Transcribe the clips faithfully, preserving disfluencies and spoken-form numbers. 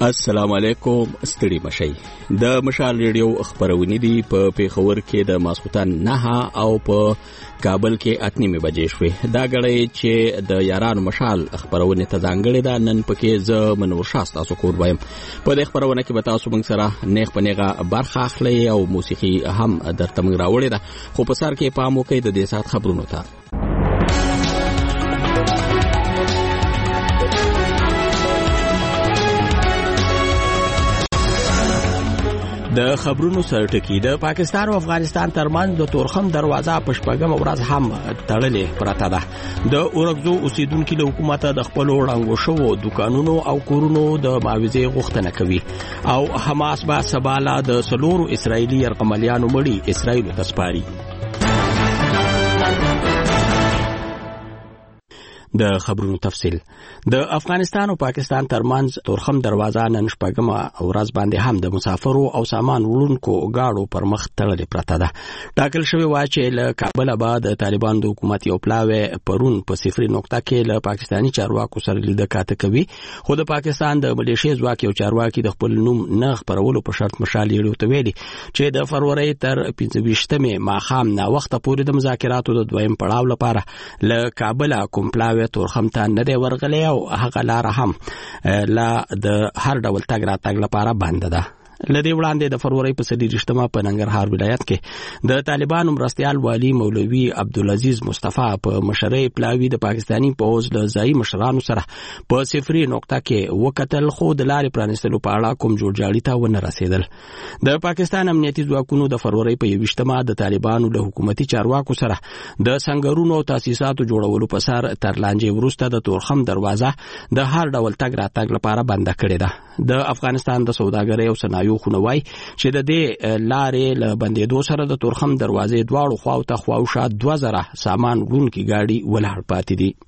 السلام علیکم. ستړي مشي. د مشال ریډیو خبرونه دي په پیښور کې د ماسختن نه او په کابل کې اتنیمه بجې شوې. دا غړې چې د یارانو مشال خبرونه ته ځانګړې ده. نن پکې ز منور شاست تاسو کور وایم. په دې خبرونه کې به تاسو موږ سره نیغ پنیغه برخه اخلي او موسیقي هم درته موږ راوړې ده. خو په سر کې پام وکړئ د دې سات خبرونو ته. د خبرونو سرټکی د پاکستان او افغانستان ترمنځ د تورخم دروازه په شپږم ورځ هم تړلې پراته ده. د اورګزو اوسیدونکو له حکومت د خپل وړاندو شو دکانونو او کورونو د معاوضې غوښتنه کوي او حماس با سباله د سلورو اسرایلی یرغملیانو مړي اسرایل ته سپاري. د خبرونو تفصیل. د افغانستان او پاکستان ترمنځ تورخم دروازه نن شپږم ورځ باندې هم د مسافرو او سامان وړونکو گاډو پر مخ تړلې پراته ده. ټاکل شوی و چې له کابل بعد طالبان د حکومت یو پلاوی پرون په صفر نقطه کې له پاکستانی چارواکو سره لیدل کاته کوي. خو د پاکستان د ملیشیا ځواک یو چارواکي د خپل نوم نه خبرولو په شرط مشال یې ته ویلي چې د فروری تر پنځه ویشتمې ماښام نا وخت پورې د مذاکراتو د دویم پړاو لپاره له کابل کوم پلاوی تورخم ته نه دی ورغلی او هغه لار هم لا د هر ډول تګ راتګ لپاره بند ده. لدی وړاندې د فروری په څلورشتمه په ننګرهار ولایت کې د طالبانو مرستيال والی مولوي عبدالعزيز مصطفی په مشرۍ پلاوی د پاکستانی پوز د ځای مشرانو سره په صفري نقطه کې وکتل خو د لارې پرانستلو په اړه کوم جوړجاړي ته ونه رسیدل. د پاکستان امنیتي ځواکونو د فروری په یوشتمه د طالبانو له حکومتي چارواکو سره د سنگرونو او تاسیساتو جوړولو په سر تر لانجې وروسته د تورخم دروازه د هر ډول تګ راتګ لپاره بند کړې ده. د افغانستان د سوداګرۍ او صنایعو خونوي چې د دې لارې له بندېدو سره د تورخم دروازې دواړو خواو ته خواوشا دوه زره سامان وړونکي گاډي ولاړ پاتې دي.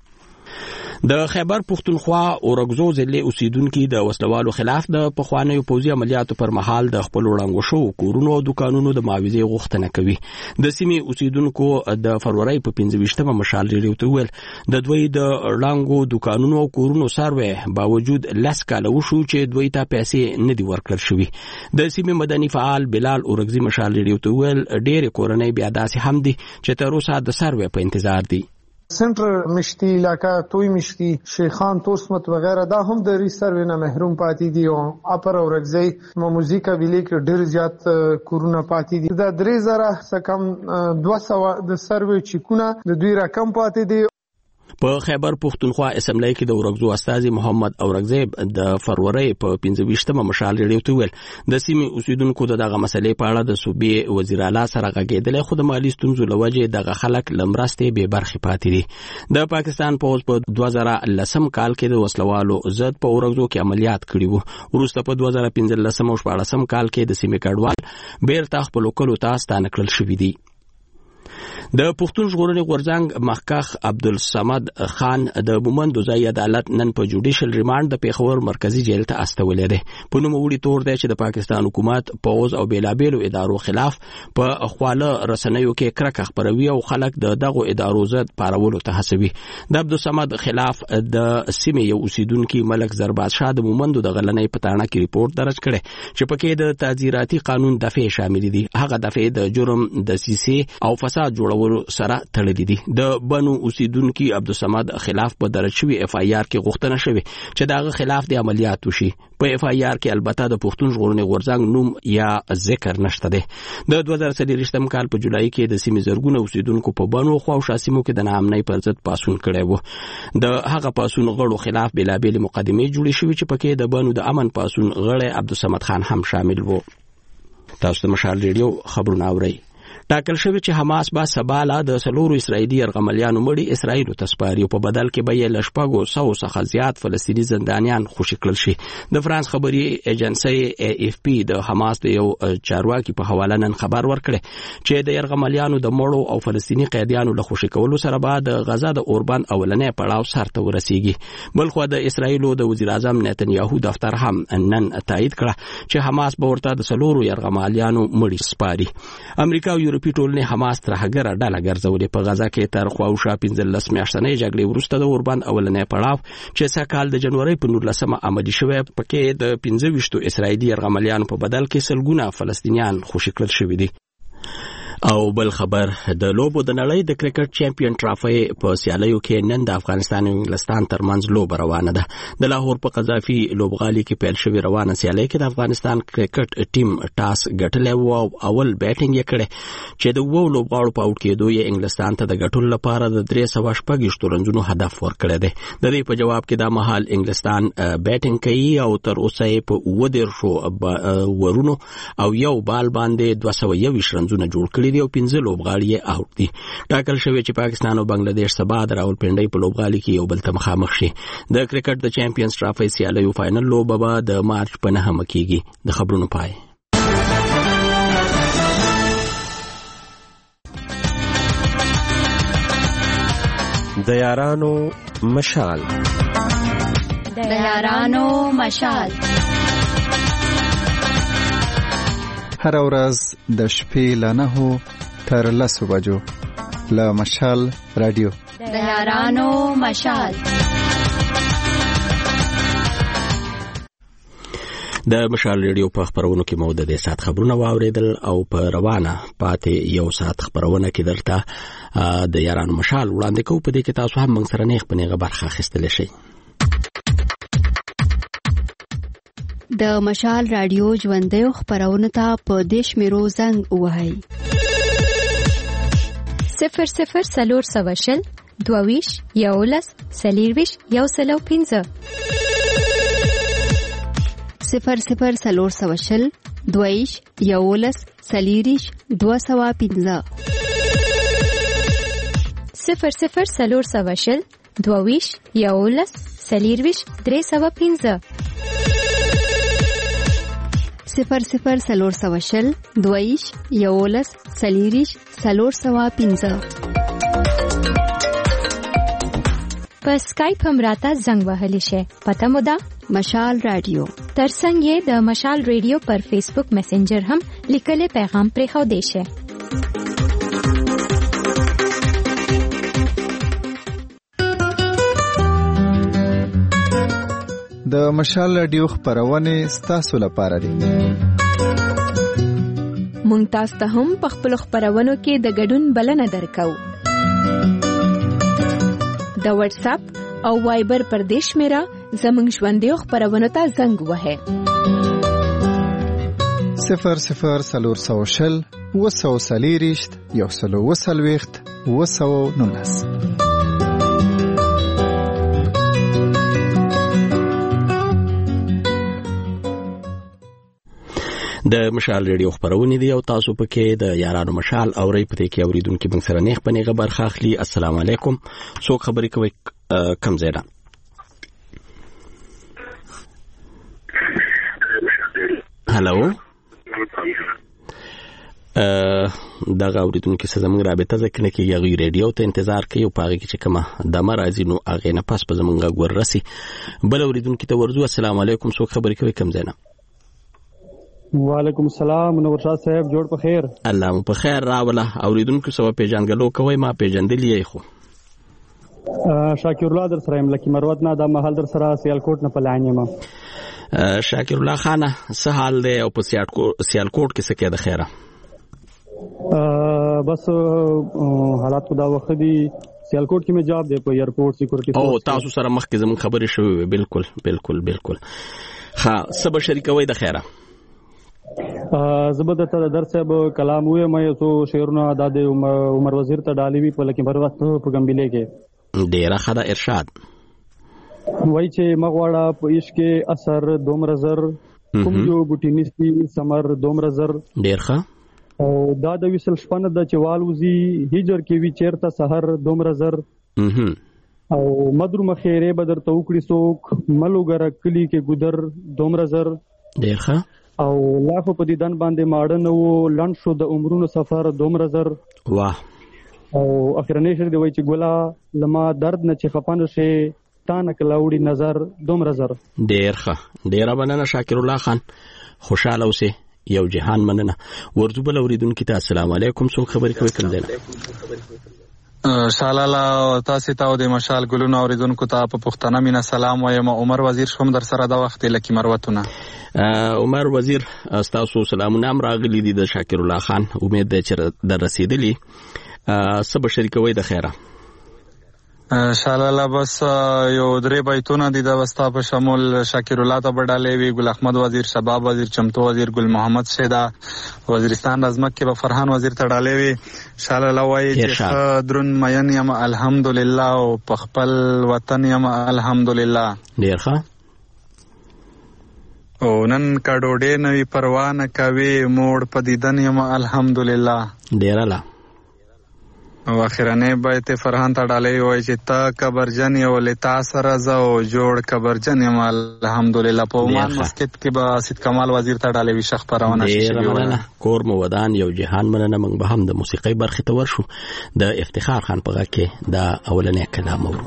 د خیبر پختونخوا اورګزو ضلع اوسیدونکو د وسلوالو خلاف د پخوانیو پوځي عملیاتو پر مهال د خپل وړاندو شو کورونو او دکانونو د معاوضې غوښتنه کوي. د سیمې اوسیدونکو د فروری په پنځه ویشتمه مشال ریډیو ته ویل د دوی د وړاندو دکانونو او کورونو سروې باوجود لاس کاله وشو چې دوی ته پیسې نه دی ورکړل شوی. د سیمې مدني فعال بلال اورګزي مشال ریډیو ته ویل ډېر کورنۍ بیا داسې هم دي چې تر اوسه د سروې په انتظار دي. سنټر مشتي علاقہ توي مشتي شیخان توسمت وغیرہ دا هم د ری سروې نه محروم پاتې دي او اپر اورګزي موزي قبيله کې ډېر زیات کورونه پاتې دي. دا درې زره سکم دوه سوه د سروې چکونه د دوی رقم پاتې دي. په خیبر پختونخوا اسمبلی کې د اورګزو استاذ محمد اورګزی د فروری په پنځه ویشتمه مشال ریډیو ته ویل د سیمې اوسیدونکو دغه مسلې په اړه د صوبې وزیر اعلی سره غږېدل خو د مالی ستونزو لوجې دغه خلک لمرستې به برخې پاتې دي. د پاکستان پوز په دوه زره لسم کال کې د وسلوالو ضد په اورګزو کې عملیات کړي وو. وروسته په دوه زره پنځه لسم او شپاړسم کال کې د سیمې کډوال بیرته خپل کلو ته ستانه کړل شوی دي. د پښتون ژغورنې غورځنګ مخکخ عبدالصمد خان د مومند ځای عدالت نن په جوډیشل ریماند د پیښور مرکزی جیل ته استولې ده. په نوموړي تور دی چې د پاکستان حکومت پوز او بیلابیلو ادارو خلاف په خواله رسنیو کې کرکه خبروي او خلک د دغه ادارو ضد پارولو ته هڅوي. د عبدالصمد خلاف د سیمې یو اوسیدونکو ملک زرباز شاه د مومندو د غلنۍ پټانه کې ریپورت درج کړي چې پکې د تعزیراتي قانون دفعه شامل دي. هغه دفعه د جرم د سیسې او فساد جوړولو سره تړلې دي. د بنو اوسیدونکو عبدالصمد خلاف په درج شوی اف آی آر کې غوښتنه شوی چې دغه خلاف د عملیات وشي. په اف آی آر کې البته د پښتون ژغورنې غورځنګ نوم یا ذکر نشته ده. د دوه زره څلوېښتم کال په جولای کې د سیمې زرګونه اوسیدونکو په بنو خو او شاسمو کې د ناامنۍ پر ضد پاسون کړی وو. د هغه پاسون غړو خلاف بلابل مقدمې جوړې شوې چې پکې د بنو د امن پاسون غړی عبدالصمد خان هم شامل وو. تاسو د مشال ریډیو خبرونه اورئ. ټاکل شوی چې حماس با سباله د سلورو اسرایلی یرغملیانو مړي اسرایل ته سپاري او په بدل کې به یې لشپږو سو څخه زیات فلسطینی زندانیان خوشي کړل شي. د فرانس خبري ایجنسی ای اف پی د حماس د یو چارواکي په حواله نن خبر ورکړي چې د یرغملیانو د مړو او فلسطینی قیدیانو له خوشي کولو سره بعد غزا د اوربان اولنې پړاو سرته ورسیږي. بلخو د اسرایل د وزیر اعظم نتنیاهو دفتر هم نن تایید کړه چې حماس به ورته د سلورو یرغملیانو مړي سپاري. امریکا او عربي ټولنې حماس ترهګره ډله ګرځولې. په غزا کې تر خواوشا پنځلس میاشتنۍ جګړې وروسته د اوربند اولنی پړاو چې سږکال د جنوري په نولسمه عملي شوی، پکې د پنځه ویشتو اسرائیلي یرغملیانو په بدل کې سلګونه فلسطینیان خوشي کړل شوي دي. او بل خبر د لوبو د نړۍ د کرکټ چمپیون ټرافي په سیالیو کې نن د افغانستان او انګلستان ترمنځ لوبه روانه ده. د لاهور په قذافي لوبغالي کې پیل شوی روانه سیالي کې د افغانستان کرکټ ټیم ټاس ګټلی و او اول بیټینګ یې کړی چې د وو لوبغاړو په اوټ کېدو یې انګلستان ته د ګټلو لپاره د درې سوه شپږ رنزونو هدف ورکړی دی. د دې په جواب کې دا مهال انګلستان بیټینګ کوي او تر اوسه یې په اووه دېرشو ورونو او یو بال باندې دوه سوه یوویشت رنزونه جوړ کړي دي او پنځه لوبغاړي یې اوټ دي. ټاکل شوی چې پاکستان او بنگلاديش سبا د راولپنډۍ په لوبغالي کې یو بل ته مخامخ شي. د کرکټ د چمپیونز ټرافي سیالیو فائنل لوبه به د مارچ په نهمه کېږي. د خبرونو پای. د یارانو مشال د یارانو مشال هر ورځ د شپې له نهو تر لسو بجو له مشال رادیو د یارانو مشال. د مشال ریډیو په خبرونو کې مو د دې سات خبرونه واوریدل او په روانه پاتې یو سات خبرونه کې درته د یارانو مشال وړاندې کوو. په دې کې تاسو هم موږ سره نیغ په نیغه برخه اخیستلی شئ. د مشال رادیو ژوندیو خبرونه ته په دې شمیرو زنګ ووهئ: صفر صفر څلور سوه شل دوه ویشت یولس څلېرویشت یو سل او پنځه، صفر صفر څلور سوه شل دوه ویشت یولس څلېرویشت دوه سوه پنځه، صفر صفر څلور سوه شل دوه ویشت یولس څلېرویشت درې سوه پنځه، صفر صفر څلور سوه شل دوه ویشت یولس څلېرویشت څلور سوه پنځه. په سکایپ هم راته زنګ وهلی شئ. پته مو ده مشال رادیو. ترڅنګ یې د مشال ریډیو پر فیسبوک میسنجر هم لیکلی پیغام پرېښودی شئ. د مشال رادیو خبرونه ستاسو لپاره دي. مونږ تاسو ته هم په خپل خبرونو کې د ګډون بلنه درکو. د واتس اپ او وایبر پر دې شمیره زموږ ژوندیو خبرونو ته زنګ وهئ: صفر صفر څلور سوه شل اووه سوه څلېرویشت یو سل اووه څلوېښت اووه سوه نولس. د مشال ریډیو خبرونه دي او تاسو پکې د یارانو مشال اوري. پته کې اوریدونکو موږ سره نیغ په نیغه برخه اخلي. السلام علیکم. څوک خبرې کوي؟ کم زیاده هلو دغه اوریدونکو سره موږ رابطه ځکه نه کېږي. غوی ریډیو ته انتظار کوي او پاره کې چې کومه د مرزي نو اغه نه پس په زمونږ ګور راسي. بل اوریدونکو ته ورزو. السلام علیکم. څوک خبرې کوي؟ کم زیاده. وعلیکم السلام. منور شاه صاحب جوړ په خیر. الله مو په خیر راوله. اوریدونکو سره پیژنګلو کوي. ما پیژندلی خو شاکر الله در سره ام لکی مروت نه د محل در سره سیالکوټ نه پلانې ما. شاکر الله خانه څه حال دی او په سیالکوټ کې څه کې د خیره؟ بس حالات خدا وخت دی. سیالکوټ کې مې جاب دی په ایرپورټ سکیورټي. او تاسو سره مخکې زموږ خبرې شوې. بالکل بالکل بالکل. ها سبا شریکوي د خیره. زبر ته در صاحب کلام وې مې سو شعرونه د عمر وزیر ته ډالې وی په لکه بروت په ګمبلې کې ډیره خدا ارشاد وای چې مغواړه په عشق کې اثر دومره زر کوم جو بوټی نستی سمر دومره زر ډیر ښه او دا د وسل شپنه د چوالوزی هجر کې وی چیرته سحر دومره زر او مدرو مخیره بدر توکړي سوک ملوګر کلی کې ګدر دومره زر ډیر ښه او لاخو په دیدن باندې ماړه نو لند شو د عمرونو سفر دومره زر. واه. او اخرنی شر دی وای چې ګولا لما درد نه چې خپن شي تانه کلاوډي نظر دومره زر. ډیر ښه. ډیر مننه شاکر الله خان. خوشاله اوسئ. یو جهان مننه. ورځو بل اوریدونکو ته السلام علیکم. څوک خبرې کوي کوم دی؟ شالاله تاسو ته د مشال ګلونو اوریدونکو ته په پښتنه مینا سلام وایم. عمر وزیر شوم در سره د وخت لکه مروتونه. عمر وزیر تاسو سلامونه هم راغلي دي د شاکر الله خان. امید ده چې در رسیدلی. سبا شریکوي د خیره. شالاله بس یو درې بیتونه دي د وستا په شمول شاکر الله ته بډالې وی، ګل احمد وزیر، شباب وزیر، چمتو وزیر، ګل محمد شیدا وزیرستان رزمک کې به فرحان وزیر ته ډالې وی. شالاله وایي چې درون مین یم الحمدلله او په خپل وطن یم الحمدلله. ډیر ښه. او نن کډوډې نوی پروا نه کوي موړ په دیدن یم الحمدلله. ډیر لا او اخرنه بیت فرحان ته ډالې وای چې تا کبرجن یو لتا سره زو جوړ کبرجن یم الحمدلله. په عمان مسجد کې به سید کمال وزیر ته ډالې وی شخ پرونه شي. کور مو ودان یو جهان مننه. موږ به هم د موسیقۍ برخې ته ورشو. د افتخار خان په غږ کې دا اولنې کلام ورو.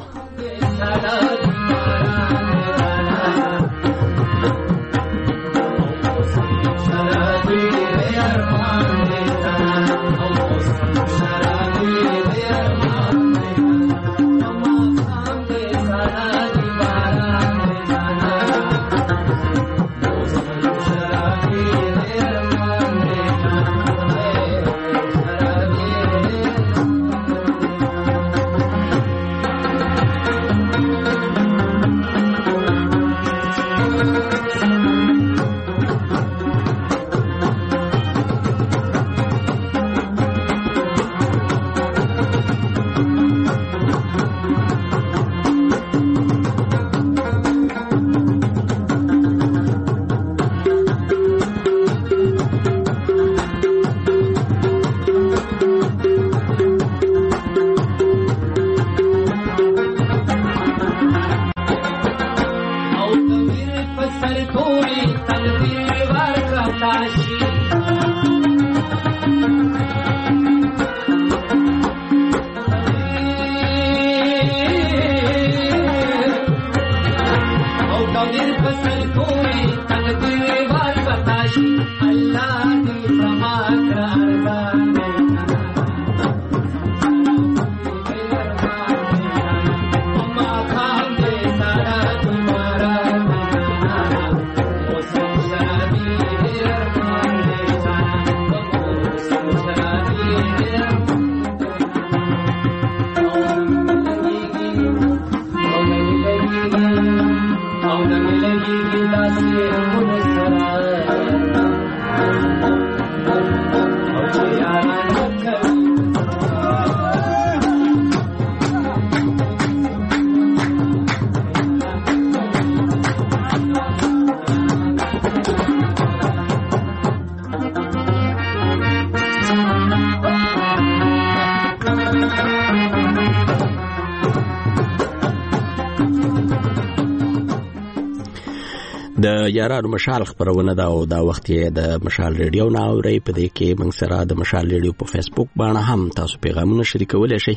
د یارانو مشال خبرونه دا او دا وخت یې د مشال ریډیو نه اوري. په دې کې موږ سره د مشال ریډیو په فیسبوک باندې هم تاسو پیغامونه شریکولای شئ.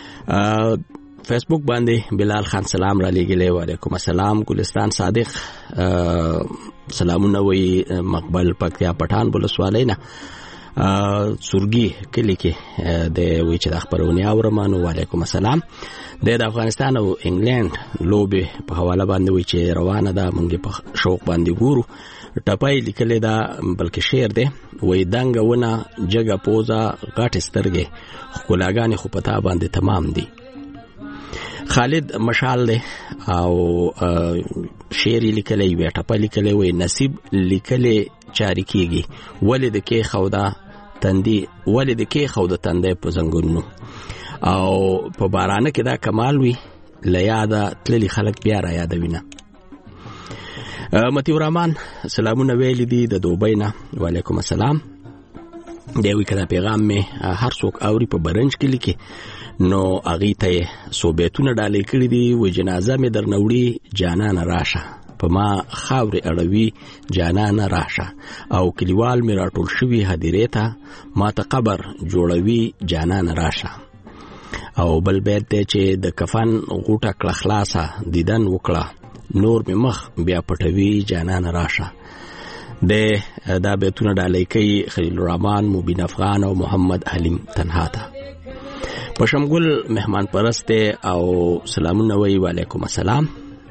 فیسبوک باندې بلال خان سلام را لېږلی. وعلیکم السلام. ګلستان صادق سلامونه وی. مقبل پکتیا پټان ولسوالۍ نه سورګي کلی کې د وی چې د خبرونه اورمانو. وعلیکم السلام. د افغانستان او انګلند لوبه په حواله باندې وی چې روانه ده. مونږ په شوق باندې ګورو. ټپای لیکل دا بلکې شعر دی. وی دنګونه جګه پوزا غټ سترګې خلاګانې خو پتا باندې تمام دي. خالد مشال دی او شعر لیکل وی ټپای لیکل وی نصیب لیکل چاري کیږي ولې د کې خودا تندي ولې د کې خودا تندې په زنګونو او په بارانه کې دا کمال وی لیاده تللی خلک بیا را یادوینه. متیو رحمان سلامونه ویل دي د دوبۍ نه. وعلیکم السلام. دی وی کړه پیغام می هر څوک اوري په برنج کې لیکي نو اغه ته صوبېتونه ډالې کړې دي. و جنازه می درنوړي جانان راشه په ما خاورې اړوي جانان راشه او کلیوال می راټول شوی هدیره ته ما ته قبر جوړوي جانان راشه. او بل بیت دی چې د کفن غوټه کړه خلاصه دیدن وکړه نور می مخ بیا پټوي جانان راشه. د دا بیتونه ډالۍ کوي خلیل الرحمن، مبین افغان او محمد حلیم تنها ته. پشمګل مهمان پرست او سلامونه وی وعلیکم السلام.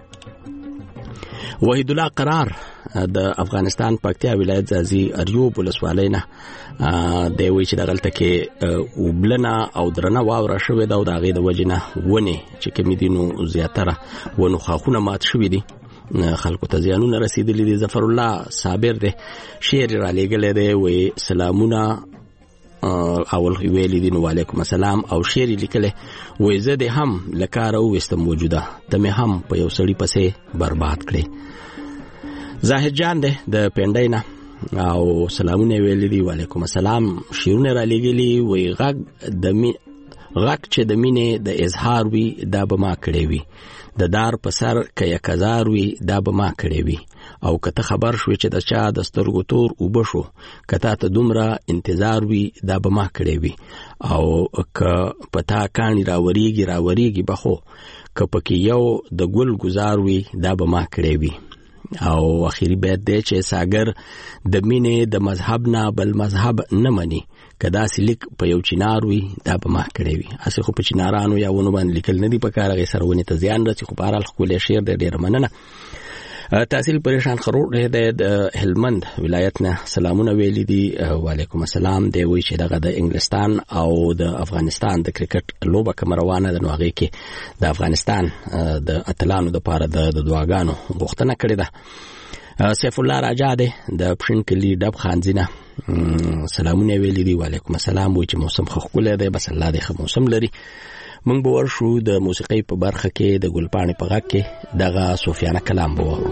وحید الله قرار د افغانستان پکتیا ولایت ځاځي اریوب ولسوالۍ نه د وی چې دغلته کې وبلنه او درنه واوره شوې ده او د هغې د وجې نه ونې چې کومې دي نو زیاتره ونو خاخونه مات شوي دي، خلکو ته زیانونه رسېدلي دي. ظفر الله صابر دی شعر را لېږلی دی، وی سلامونه اول ویلی دي نو وعلیکم السلام. او شعر لیکلی وی زه دې هم له کاره وویستم وجوده، ته مې هم په یو سړي پسې برباد کړې. زاهد جان دی د پنډۍ نه او سلامونه ویلی دي وعلیکم السلام. شعرونه را لېږلي وی غږ د غږ چې د مینې د اظهار وي دا به ما کړی وي، د دار په سر که یک هزار وي دا به ما کړی وي، او که ته خبر شوې چې د چا د سترګو تور اوبه شو که تا ته دومره انتظار وي دا به ما کړی وي، او که په تا کاڼي راوریږي راوریږي به خو که پکې یو د ګل ګزار وي دا به ما کړی وي. او اخیری بیت دی چې ساګر د مینې د مذهب نه بل مذهب نه مني، که داسې لیک په یو چنار وي دا به ما کړی وي. هسې خو په چنارانو یا ونو باندې لیکل نه دي پکار، هغې سره ونې ته زیان رسي. خو په هر حال ښکلی شعر دی، ډېره مننه. تحصیل پریشان خروړ دی د هلمند ولایت نه سلامونه ویلي دي وعلیکم السلام. دی وایي چې دغه د انګلستان او د افغانستان د کرکټ لوبه کومه روانه ده نو هغې کې د افغانستان د اتلانو دپاره د دعاګانو غوښتنه کړې ده. سیف الله راجا دی د پښین کلي ډب خانځي نه سلامونه ویلي دي وعلیکم السلام. وایي چې موسم ښه ښکلی دی، بس الله دې ښه موسم لري. موږ به ورشو د موسیقۍ په برخه کې د ګلپاڼې په غږ کې دغه صوفیانه کلام به واورو.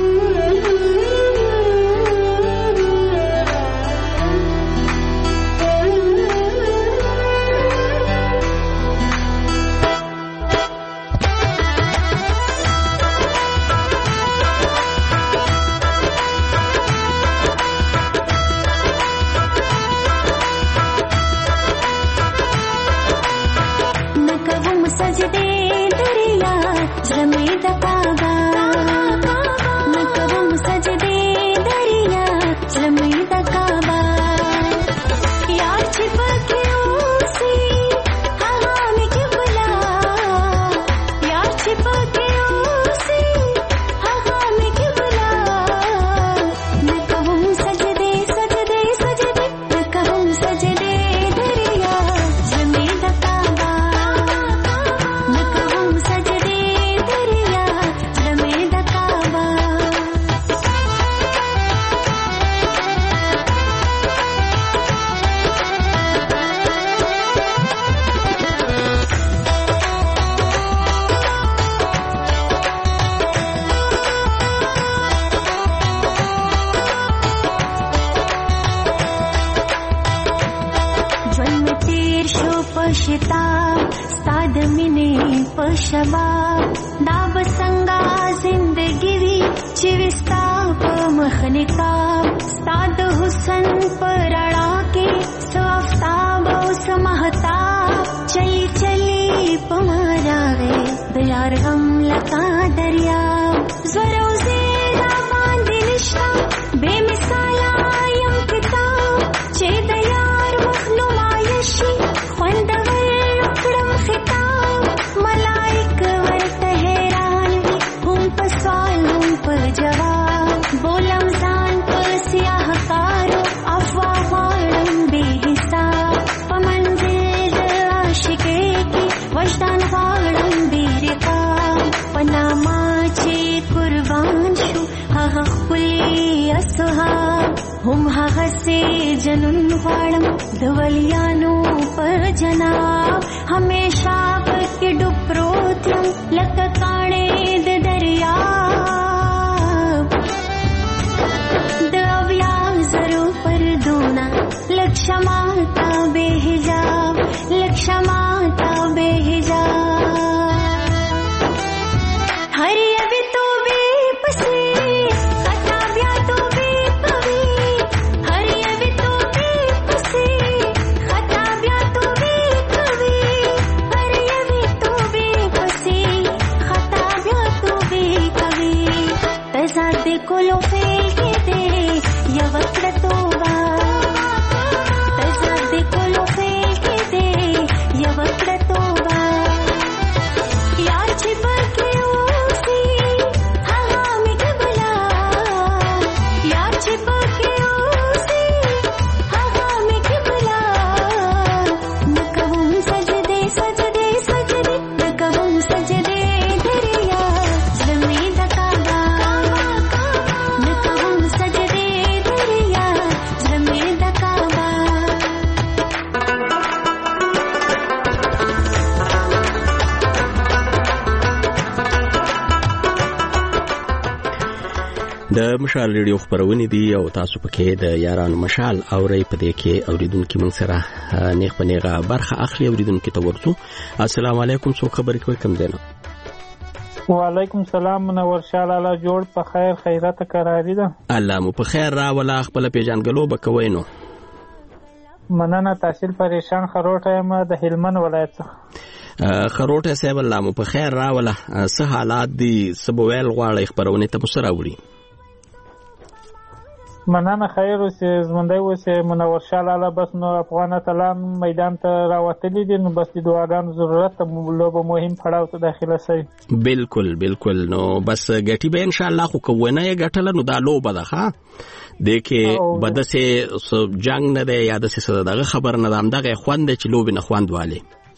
هم هغه سي جنون غواړم د ولیانو پر جناب همیشه پکې ډوب پروت یم لکه کاڼې د دریاب د اویا زرو پردونه لک شماتا بے حجاب لک شماتا بے حجاب هر یوی تو بے پسې د مشال ریډیو خبرونه دي او تاسو پکې د یارانو مشال اوري په دې کې اوریدونکو من سره نیغ په نیغه برخه اخلي. اوریدونکو ته ورته السلام علیکم، څو خبرې کوي کم دینه؟ وعلیکم السلام، منور شال الله جوړ په خیر خیرات قراری ده. الله مو په خیر را ولا خپل پیژنګلو بکوي نو. مننه. تحصیل پریشان خروټه یم د هلمند ولایت څخه. خروټه صاحب الله مو په خیر را ولا څه حالات دي سبویل غواړي خبرونه ته مسره وړي؟ مننه. خیر اوسې زمونږ اوسې منور شال الله. بس نو افغان اتلان میدان ته راوتلي دي، نو بس د دعاګانو ضرورت ته لوبه مهم پړاو ته داخله شي. بالکل بالکل. نو بس ګټي به ان شاء الله خو کوونه یې ګټل نو دا لوبه ده ښا دغه بدسه جنگ نه دی یا د څه دغه خبر نه دام دغه خوند چې لوب نه خوند والي.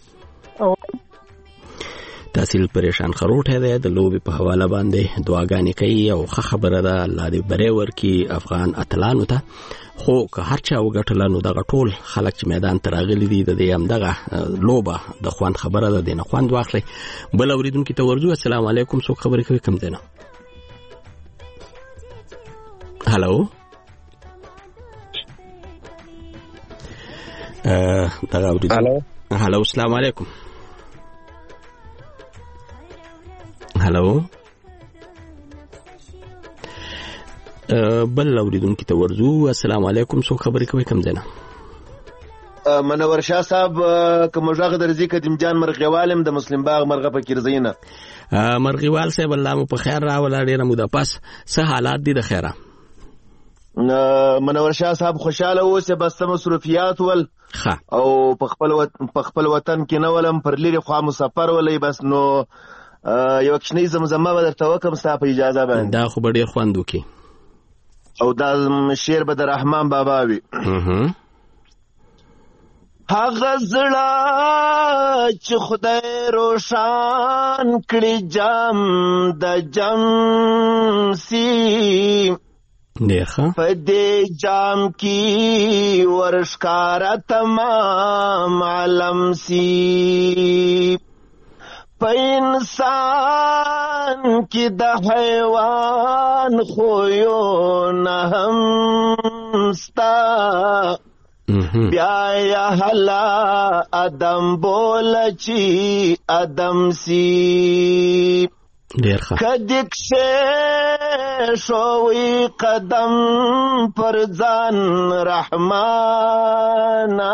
تحصیل پریشان خروټه ده د لوب په حواله باندې دعاګانې کوي او ښه خبره ده. الله دې بری ورکي افغان اتلانو ته. خو که هر چا وګټل نو دغه ټول خلک چې میدان ته راغلي دي د دې هم دغه لوبه د خوند خبره ده، د نه خوند واخلي. بل اوریدونکو ته ورځو السلام علیکم، څو خبرې کوي کم دینه؟ هالو دغه اوریدونکو. هالو السلام علیکم. هالو بل اوریدونکو ته ورځو السلام علیکم، څو خبرې کوي کم دینه؟ منور شاه صاحب کوم ژغه درځي قدیم جان مرغیوالم د مسلم باغ مرغه فقیر زینه. مرغیوال صاحب الله مو په خیر را ولا ډیره موده پس څه حالات دي د خیره؟ منور شاه صاحب خوشاله اوسه بس مصروفیات ول او په خپل په خپل وطن کې نه ولم پر لري خو مسافر ولې بس نو یو کښنی زمزمه ودرته وکم ستا په اجازه باندې. دا خو ډیر خوند وکي او دا شعر به د رحمان بابا وي. هغه زړه چې خدای روشان کړي جام د جام سی نیخه په دې جام کې ورشکاره تمام عالم سی په انسان کې د حیوان خویو نه هم ستا بیا یا حلا ادم بوله چی ادم سی کدک سے شوی قدم پر ځان رحمانا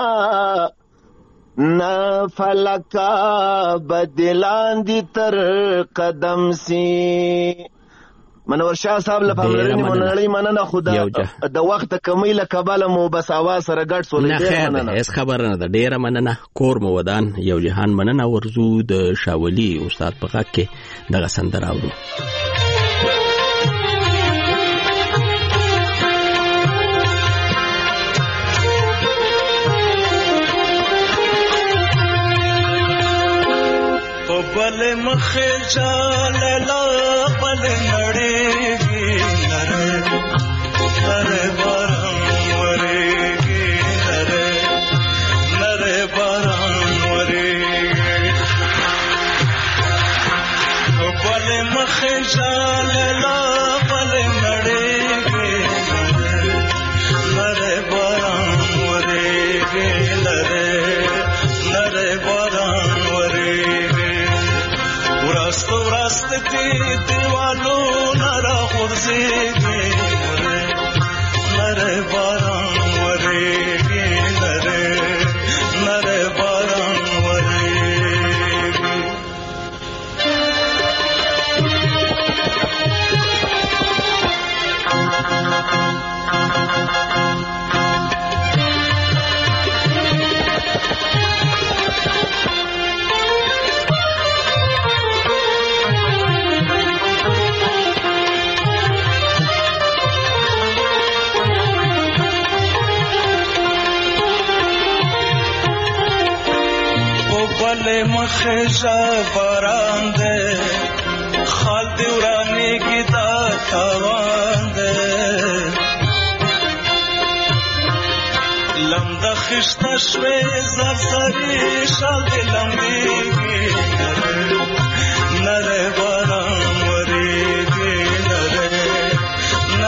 نه فلکا بدلان دی تر قدم سی. منور شاه صاحب له پاملرنې مننړی مننه خدا د وخت کمی له کبله مو بس اواز سره ګډ سولې. نه خیر هیڅ خبر نه ده، ډیره مننه. کور مو ودان یو جهان مننه. ورزو د شاولی استاد په غږ کې دغه سندره اورو. بل مخه جالالا بل نړېږي نره نره باران ورېږي نره نره باران ورېږي بل مخه جالالا بل نړېږي نره باران ورېږي نره نره باران ورست ورست دی دیوالو نرا غرزیگی نره باران وریگی نره نره باران وریگی. بل مخجا باران دے خال دیورانی کی دا تاوان دے لمد خشتا شوی زرزری شال دی لمبیگی نره باران وریگی نره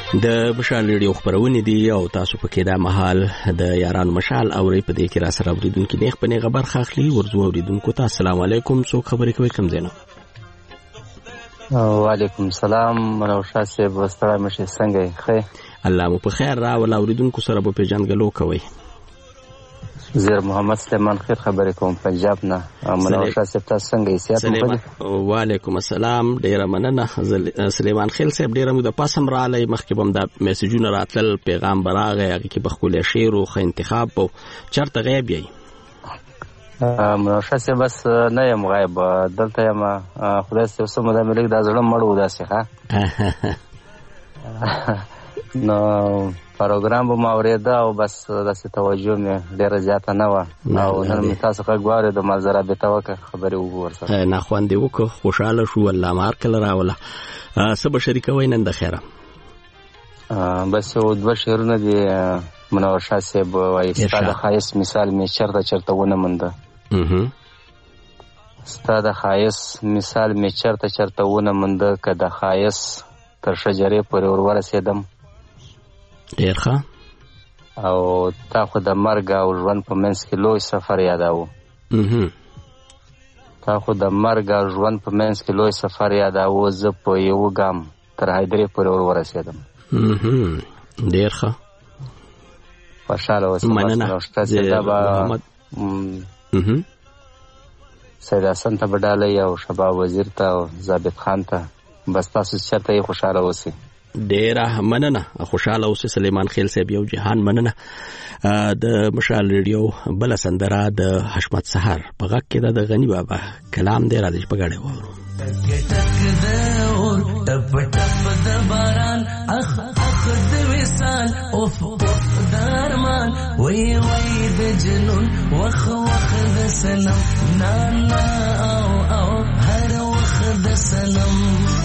د مشال ریډیو خبرونه دي او تاسو پکې د مهال د یارانو مشال اوري په دې کې را سره اوریدونکو نیغ په نیغه برخه اخلي ورزو اوریدونکو ته السلام علیکم څوک خبرې کوي کوم ځای نه؟ وعلیکم السلام منوشا صاحب ستړی مشه څنګه ښه الله مو په خیر را ول اوریدونکو سره په پیژنګلو کوي زیر محمد سلیمان خیر خبرې کوم پنجاب نه منوشا صاحب تاسو څنګه یې سیاست وعلیکم السلام ډیر مننه سلیمان خیل صاحب ډیر مو د پاسم را لای مخکې بم د میسجونه راتل پیغام براغه هغه کې بخول شعر او خ انتخاب او چرته غیب یې منوشا صاحب بس نه یم غایب دلته یم خدای سه سم د ملک د ځړم مړو داسې ها نو پروګرام به ما اورېده او بس داسې توجه مې ډېره زیاته نه وه او نن مې تاسو غږ واورېد ما زه رابطه وکړه خبرې وکړو ورسره ناخوندې وکړو خوشحاله شو الله مار کله راوله څه به شریکوئ نن د خیره بس یو دوه شعرونه دي منور شاه صاحب وایي ستا د ښایست مثال مې چېرته چېرته ونه منده ستا د ښایست مثال مې چېرته چېرته ونه منده که د ښایست تر شجرې پورې ور ورسېدم ډیر ښه او تا خو د مرګ او ژوند په منځ کې لوی سفر یاداوه تا خو د مرګ او ژوند په منځ کې لوی سفر یاداوه زه په یو ګام تر حیدرې پورې ور ورسېدم ډیر ښه خوشحاله اوسه مننه سید حسن ته به ډالۍ او شباب وزیر ته او ضابط خان ته بس تاسو چېرته یې خوشحاله اوسئ ډیره مننه خوشاله اوسه سلیمان خیل صاحب یو جهان مننه د مشال ریډیو بل سندره د حشمت سحر په غږ کې د غنی بابا کلام دی راځي په غاړه وورو ټپ ټپ د باران اخ اخ د وصال اوف اوف درمان وای وای د جنون وخ وخ د سنم نا نا او او هر وخ د سنم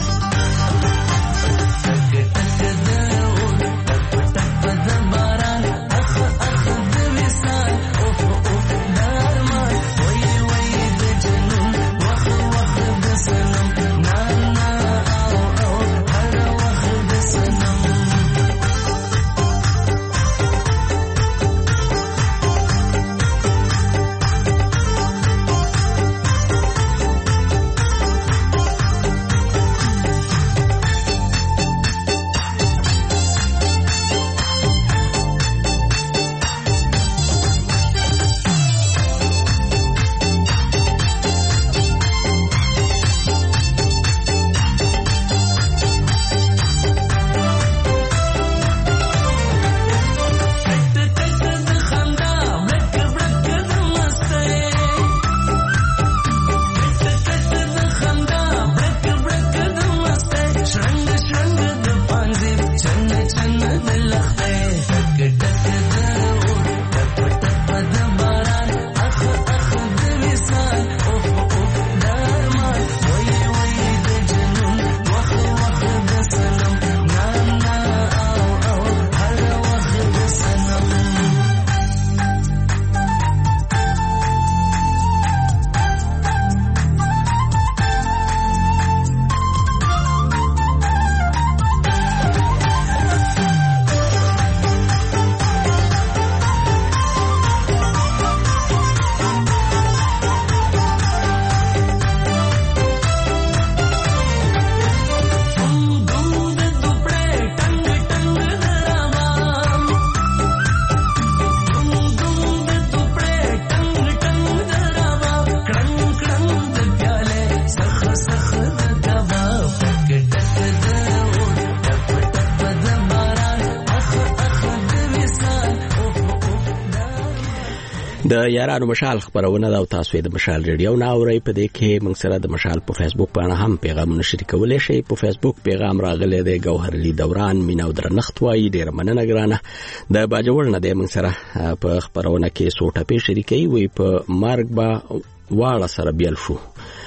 د یارانو مشال خبرونه دا تاسو د مشال ریډیو نه اورئ په دې کې موږ سره د مشال په فیسبوک باندې هم پیغامونه شریکولای شئ په فیسبوک پیغام راغلی دی ګوهر علي دوران مینا درنخت وایي ډیر مننه ګرانه د باجوړ نه دی موږ سره په خبرونه کې سوټه په شریکي وي په مارګ با واړه سره بیل شو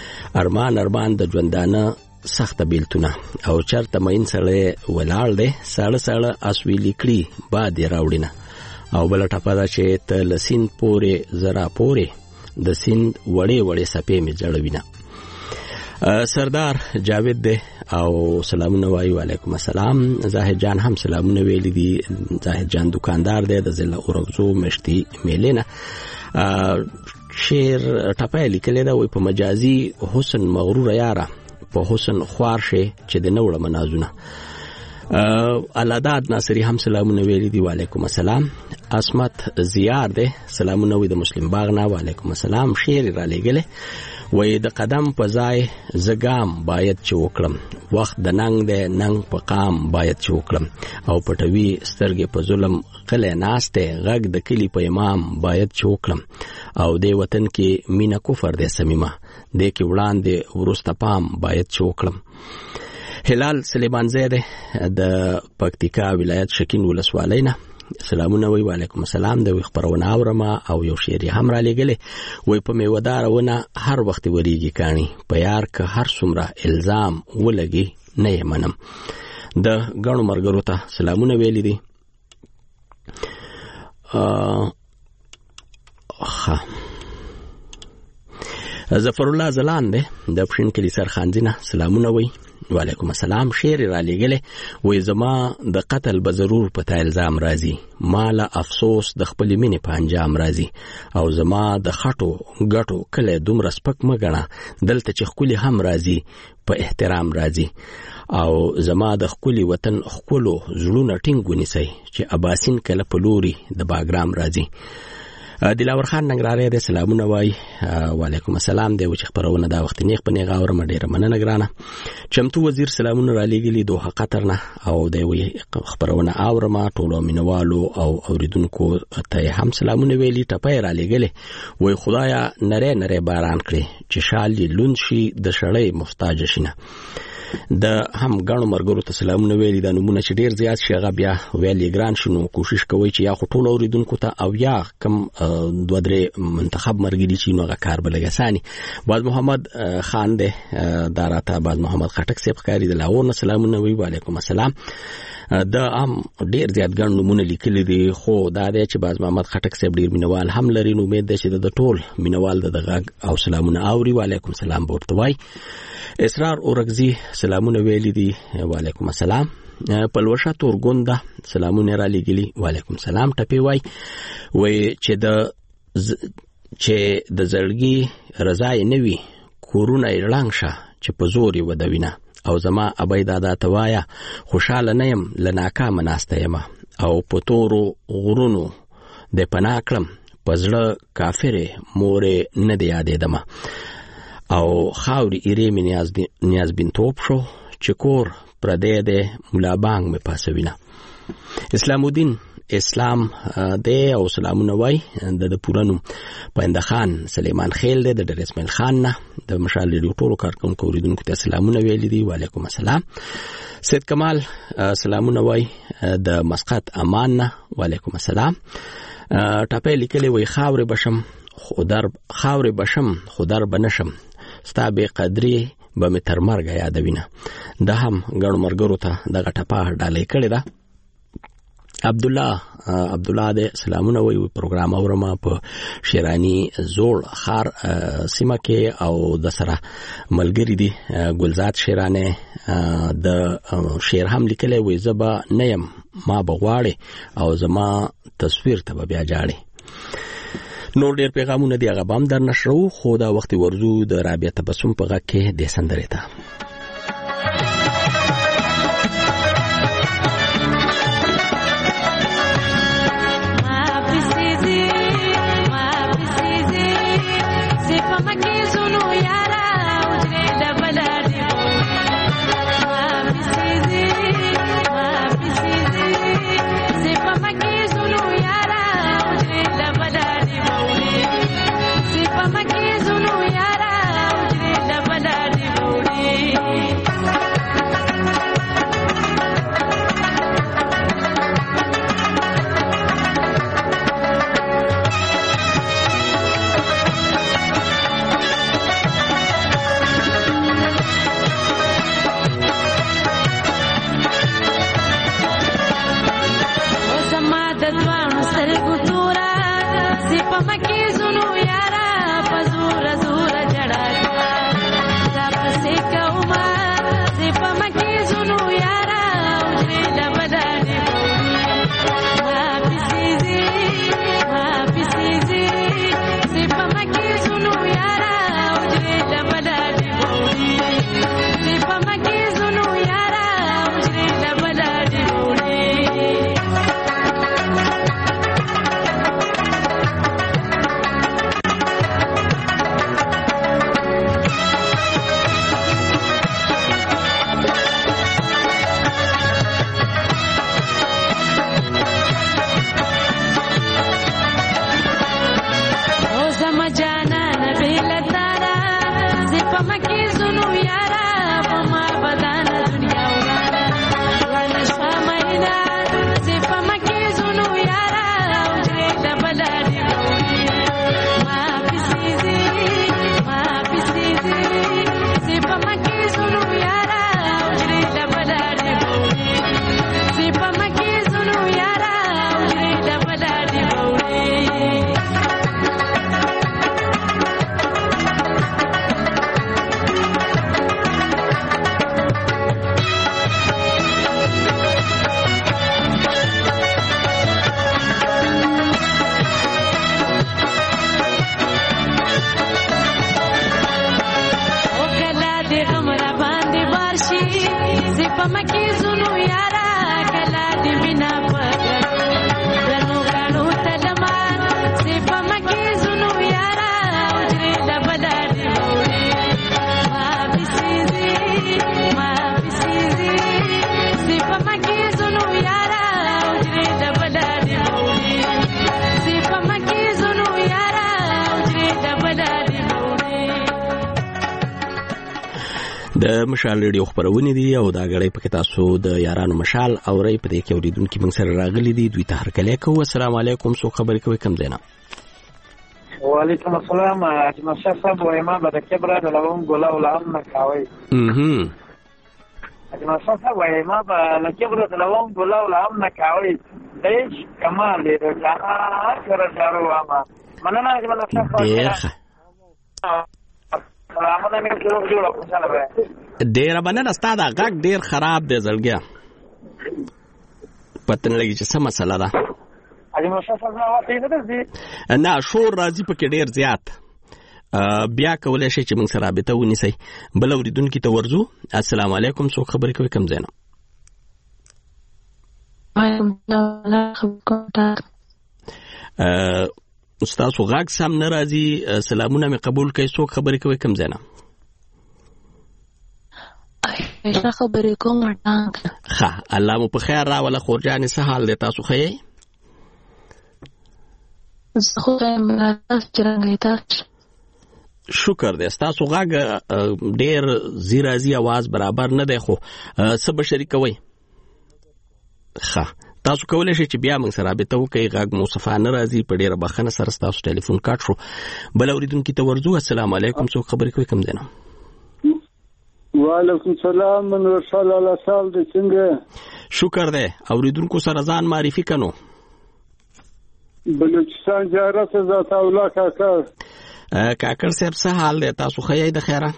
ارمان ارمان د ژوندانه سخت بیلتونه او چرته مین سره ولاړ دی ساړه ساړه اسویلی کړي با دی راوړینه او بل ټپه دا چې ته لسین پورې زرا پورې د سیند وړې وړې سپې می جوړوینه سردار جاوید دی او سلامونه وایو علیکم السلام. زاهد جان هم سلامونه ویل دي. زاهد جان دکاندار دی د ضلع اورغزو مشتي میلینه. شعر ټپه لیکلی دا وای په مجازي حسن مغرور یاره په حسن خوار شي چې د نوړه منازونه. علاداد ناصری هم سلامونه ویل دي. وعلیکم السلام. اسمت زیار دی سلامونه وی د مسلم باغ نه. وعلیکم السلام. شعر را لګله وای د قدم په ځای زګام باید چې وکړم، وخت د ننګ دی ننګ په قام باید چې وکړم، او پټوي سترګې په ظلم قلعه ناسته غږ د کلی په امام باید چې وکړم، او د وطن کې مینا کفر دی سمیمه د کې وړاندې ورسته پام باید چې وکړم. هلال سلیمان زید د پکتیکا ولایت شکین ولسوالۍ نه سلامونه وی. وعلیکم السلام. د خبرونه اورما او یو شعر هم را لګلې وای په میودارونه هر وخت وریږي کانی په یار که هر څومره الزام ولګي نه منم. د غنو مرګرو ته سلامونه ویلې دي. ا خ ظفر الله زلان ده د پښین کلی سرخانځنه سلامونه وی. وعلیکم السلام. شعر را لګلې وای زما د قتل به ضرور په الزام راځي، مال افسوس د خپل مینې په انجام راځي، او زما د خټو ګټو کله دومره سپک مګنه دلته چې خولي هم راځي په احترام راځي، او زما د خولي وطن خولو زړونه ټینګ ونیسي چې اباسین کله په لوري د باګرام راځي. دلاور خان نګراره د سلامونه وای. وعلیکم السلام. دی چې خبرونه دا وخت نیغ په نیغه اورم ډیره مننه ګرانه. چمتو وزیر سلامونه را لګلی دوه قطر نه او دی وی خبرونه اورم ټولو مینوالو او اوریدونکو ته هم سلامونه ویلي. ټپه را لګلی وای خدایا نره نره باران کړي چې شالي لون شي د شړې محتاج شینه. د هم غنو مرګرو ته سلامونه ویلي. د نمونه چې ډیر زیات شي هغه بیا ویلي ګران شنو کوشش کوي چې یا ټول اوریدونکو ته او یا کم دوه درې منتخب مرګري چې نو کار بلګساني. باز محمد خان دی داراته باز محمد خټک سیب کاری د لاور نه سلامونه وی. وعلیکم السلام. د ام ډیر زیات ګڼ نمونه لیکلي دي، خو دا دی چې باز محمد خټک سیب ډیر مینوال هم لري. نو امید ده چې د ټول مینوال د دغه او سلامونه اوري. وعلیکم السلام ورته وای. اسرار اورغزی سلامونه ویلي دي. وعلیکم السلام. پلوشه تورګونده سلامونه را لګلی. وعلیکم السلام. ټپی وای وای چې د چې د زړګي رضا یې نوي کورونه اعلان شه چې په زور یې ودوینه، او زما ابای دادا توایا خوشاله نیم لناکام ناسته یم، او په تورو غرونو د پناه کړم پزړه کافره مورې نه دی یادې دمه، او خاوري ایری می نیاز نیاز بین توپ شو چې کور پردې ده مولا بانګ می پاسوینه. اسلام الدین اسلام د او سلامونه وای. د پورانو پاینده خان سلیمان خیل د در اسماعیل خان نه د مشال لري ټولو کارکونکو اوریدونکو ته سلامونه ویل دي. وعلیکم السلام. سید کمال سلامونه وای د مسقط امان نه. وعلیکم السلام. ټاپې لیکلي وای خاورې بشم خودر خاورې بشم خودر بنشم ستا به قدرې به می تر مرګ یادوینه. د هم ګڼو مرګرو ته دغه ټپه ډالۍ کړې ده. عبد الله عبد الله د سلامونه وی. پروګرام اورما په شیرانی زوړ خار سیمه کې او د سره ملګری دي ګلزاد شیرانه د شعر هم لیکلی وی. زبا نیم ما بغواړي او زما تصویر ته بیا جاړي. نور ډیر پیغامونه دی هغه بام در نشرو، خو دا وخت ورزو د رابعه تبسم په غږ کې د سندرې ته. Mama ke zulu yara ujre da baladi baude د مشال ریډیو خبرونه دي او دا غړې پکې تاسو د یارانو مشال او ری په دې کې اوریدونکو موږ سره راغلي دي دوی ته هرکلی کوو. السلام علیکم، سو خبرې کوي کم زینا. وعلیکم السلام. اجمل شاه صاحب و امام د کبره د لوم ګولا ولهم نکاوي. اها اجمل شاه صاحب و امام د کبره د لوم ګولا ولهم نکاوي. دیش کمال دې دا سره جارو اما مننه اجمل شاه صاحب. ډیر مننه، ستاسو غږ ډیر خراب دی زړګیا، پته نه لګي چې څه مسله ده. نه شور راځي پکې ډیر زیات، بیا کولای شي چې موږ سره رابطه ونیسئ. بل اوریدونکي ته ورځو. السلام علیکم، څوک خبرې کوي کم زینا؟ استاسو غاګ سم نه راځي، سلامونه مې قبول کړئ. څوک خبرې کوي کم زینا؟ ایشه خبرې کوم ټانګ. ښه، الله مو په خیر راوله. خورجانې څه حال دی؟ تاسو ښه یې؟ زه خو یم تاسو څرنګه تاسو؟ شکر دی. ستاسو غاګ ډیر زی راځي، اواز برابر نه دی، خو څه به شریکوئ؟ ښه، تاسو کولای شئ چې بیا موږ سره رابطه وکړئ. غږ مو صفا نه راځي، په ډیره بخښنه سره ستاسو ټلیفون کاټ شو. بل اوریدونکي ته ورځو. السلام علیکم، څوک خبرې کوي کم زینا؟ وعلیکم السلام. منور شاه لالا صاحب د څنګه؟ شکر دی. اوریدونکو سره ځان معرفي کنو. بلوچستان جارت ذات اولا کاکر. کاکر صاحب څه حال دی؟ تاسو ښه یې د خیره؟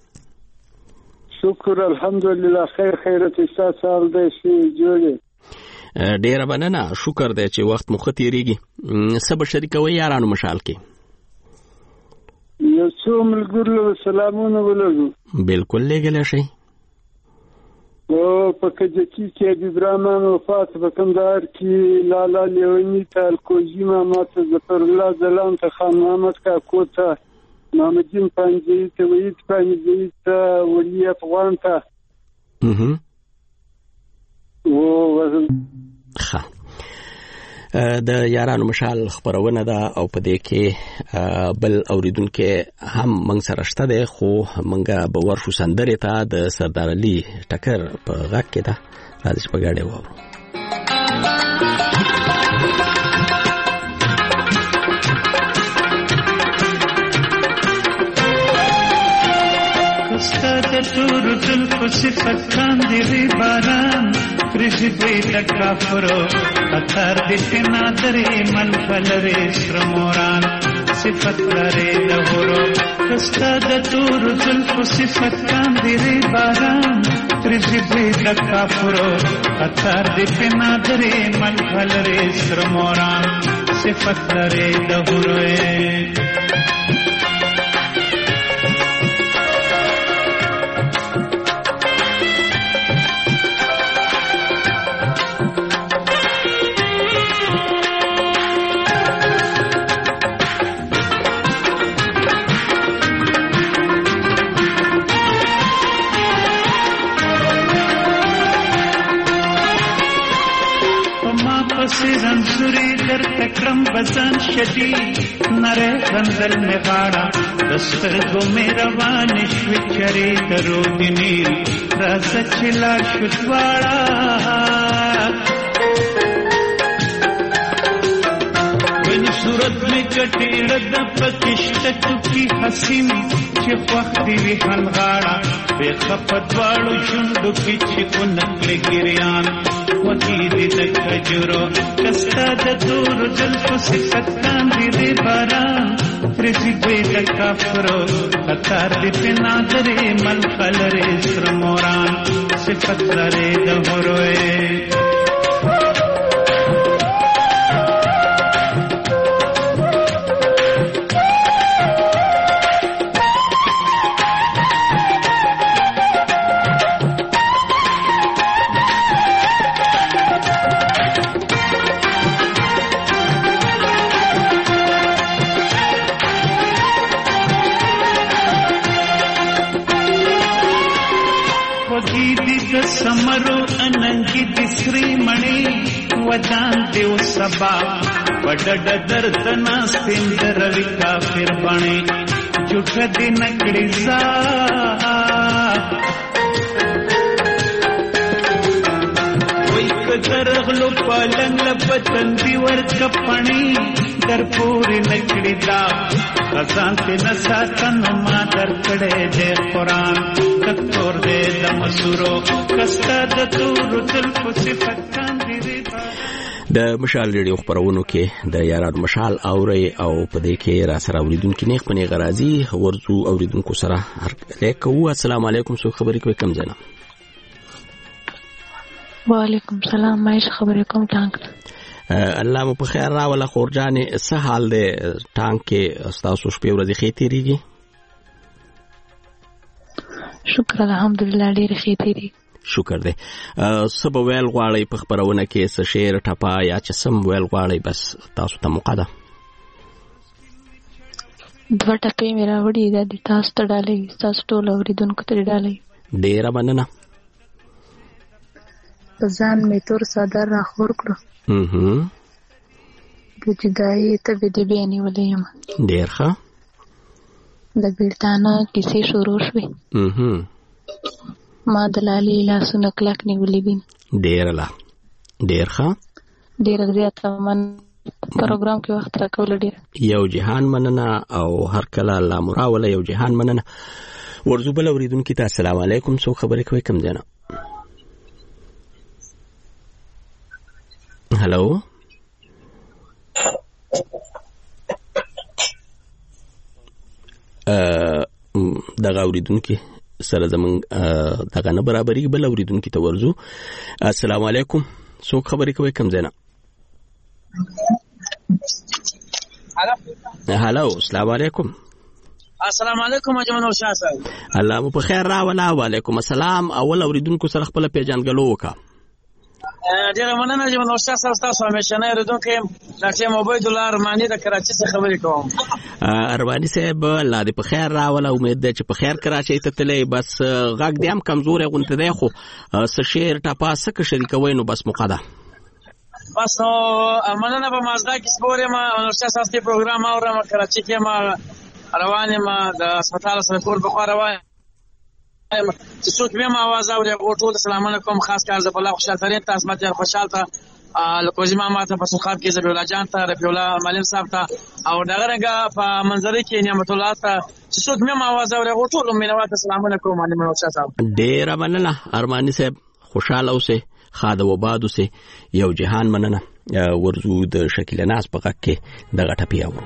شکر الحمدلله خیر خیرت. تاسو حال دی چې جوړ؟ ډیره مننه، شکر دی چې وخت مو ښه تېرېږي. څه به شریکوئ یارانو مشال کې؟ یو څو ملګرو سلامونه ولرو. بالکل لیږلی شئ. او په کجکي کې حبیب رحمان وفات، په کندهار کې لالا لیوني ته، الکوزي ماما ته، ظفر الله ځلان ته، خان محمد کاکو ته، محمدین پانجوي ته، وحید پانجوي ته، ولی افغان ته. ښه، د یارانو مشال خبرونه ده او په دې کې بل اوریدونکي هم موږ سره شته دی، خو موږ به ورشو سندرې ته. د سردار علي ټکر په غږ کې ده، راځي چې په ګاډۍ واورو. د تور دل په صفت باندې وی باران پرشي دوی لکه فرو اثر دې تنا درې من فلوي سرموران صفت لري د هورو کستا د تور دل په صفت باندې وی باران پرشي دوی لکه فرو اثر دې تنا درې من فلوي سرموران صفت لري د هورو. رنسوری در تکرم بزن شدی نره بندل میں غاڑا دسترگو میں روان شوی چری درو دنیل راز چلا شدواڑا بنی صورت میں کٹی رد پکشتکو کی حسین چی وقتی وی خنغاڑا بے خپتواڑو شندو کی چکو نقل گریان وکیلی د کجورو کستا د تور دل په صفت باندې باران پرسی دوی د کافرو خطر دې په نادرې من خلرې سر موران صفت لري د هروې. سمرو اننگی دسری منی ودان دیو سبا وڈڈ دردنا سندر روی کافر بانی جھوٹ دی نکڑی زار وای کترغلو پالنګ لپتن دی ورک پانی در پوری نکړی دا خزان په نساتن ما در کړه دې قران کتور دې د مسورو کستا د تور تل په صفات کاندې د مشال ریډیو خبرونو کې د یارانو مشال اوري او په دې کې را سره اوریدونکو نیغ پنی غرازي ورزو اوریدونکو سره الیکو السلام علیکم سو خبرې کوي کم زنه وعلیکم السلام مایش خبرې کوم ټانک الله مو په خیر را ولا خورجانې څه حال دی ټانک کې تاسو شپې ورځې خې تیریږي شکر الحمدلله ډېر خې تیری شکر دی سب ویل غواړی په خبرونه کې څه شعر ټپا یا چې سم ویل غواړی بس تاسو ته موقع ده دوه ټپې مې راوړي دا د تاسو ته ډالۍ تاسو ټول اوریدونکو ته ډالۍ ډېره مننه په ځان مې تور صدر راخور کړو هم د جدایي ته به دې بیانې ولې یم ډېر ښه د بیلتانه کیسې شروع شوې هم ما د لالي لاسونه کلک نیولې دي ډېر لا ډېر ښه ډېر زیات من پروګرام کې وخت راکول ډېر یو جهان مننه او هر کله الله مراوله یو جهان مننه ورزو بل اوریدونکو ته السلام علیکم سو خبرې کوي کم ځنه هلو دغه اوریدونکو سره زمون دغه نه برابرۍ بل اوریدونکو ته ورزو السلام علیکم سو خبرې کوي کم ځنه هلو السلام علیکم السلام علیکم اجمل شاه صاحب الله مو په خیر را ولا وعلیکم السلام اول اوریدونکو سره خپل پیژنګلو وکا ډیره مننه اجمل شاه صاحب تاسو همیشه نه اوریدونکو ډاکټر عبید الله ارمانی د کراچۍ څخه خبرې کوم ارمانی صاحب الله دې په خیر را ولا امید ده چې په خیر کراچۍ ته تلې بس غږ دې هم کمزورې غونته دی خو څه شعر ټپا څه شریکوي نو بس مقدا بس نو مننه په مازدا کې سپورې ما نورشاه صاحب پروګرام اورم کراچۍ کې ما روانه ما د هسپتال سره کور په خوا روانه چې څوک مې ما आवाज اوري ټول السلام علیکم خاص کار زه په الله خوشاله ترين تاسو مته خوشاله ته لکوزي ما ماته په سوخات کې زبیل الله جان ته رفیع الله معلم صاحب ته او دغه رنګه په منظرې کې نعمت الله ته چې څوک مې ما आवाज اوري ټول مې نوات السلام علیکم معلم نورشاه صاحب ډیر مننه ارمانی صاحب خوشاله اوسه خاده و باد اوسه یو جهان مننه ورزو د شکل ناس په غږ کې دغه ټپی اورو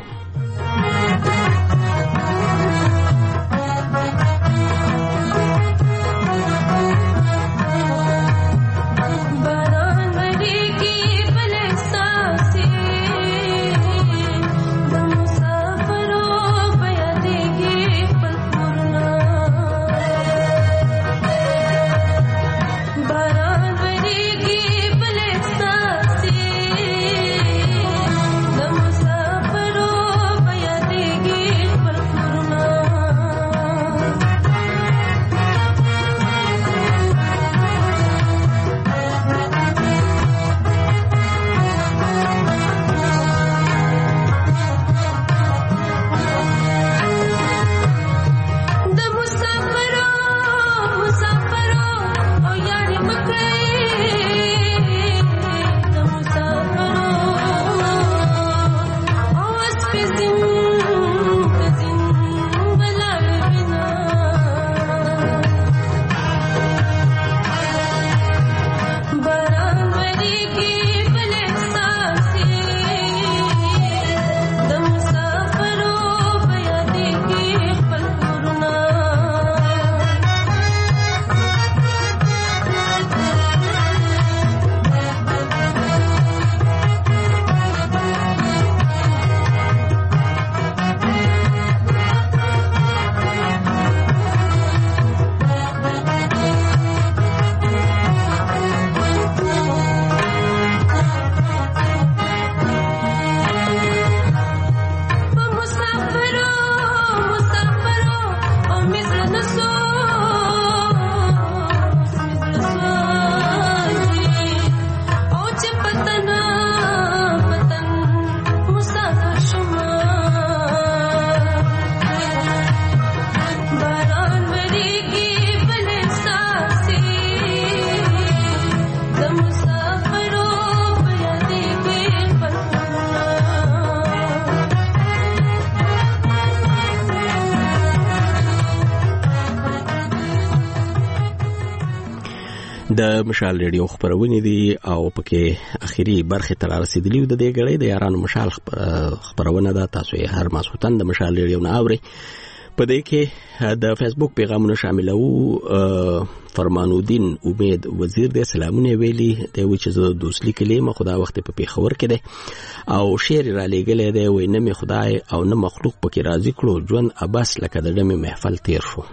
د مشال ریډیو خبرونه دي او پکې اخیری برخه تر رسیدلی د دې غړې د یارانو مشال خبرونه ده. تاسو یې هر ماسوتن د مشال ریډیو نه اوري. په دې کې د فیسبوک پیغامونه شامل وو. فرمانودین امید وزیر د سلامونه ویلي د وچ زو دوسلی کلمه خدا وخت په پیښور کې ده او شعر را لګلې ده وای نه می خدای او نه مخلوق پکې راضي کړو ژوند ابس لکه د دمه محفل تیر شو.